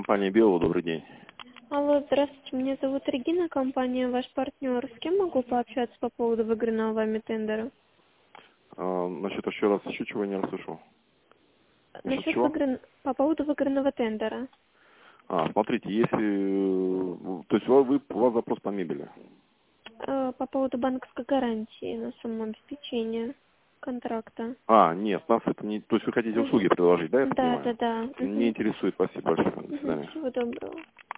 Компания Белого, добрый день. Алло, здравствуйте, меня зовут Регина, компания «Ваш партнер». С кем могу пообщаться по поводу выигранного вами тендера? Насчет еще раз, еще чего я не расслышал. Насчет Насчет чего? по поводу выигранного тендера. Смотрите, если... То есть у вас запрос по мебели. По поводу банковской гарантии на самообеспечение контракта. Нет, нас это не... То есть вы хотите Мгм. услуги предложить, да, я так Да, да, понимаю? да. Не Мгм. интересует, спасибо большое. До Мгм. свидания. Всего доброго.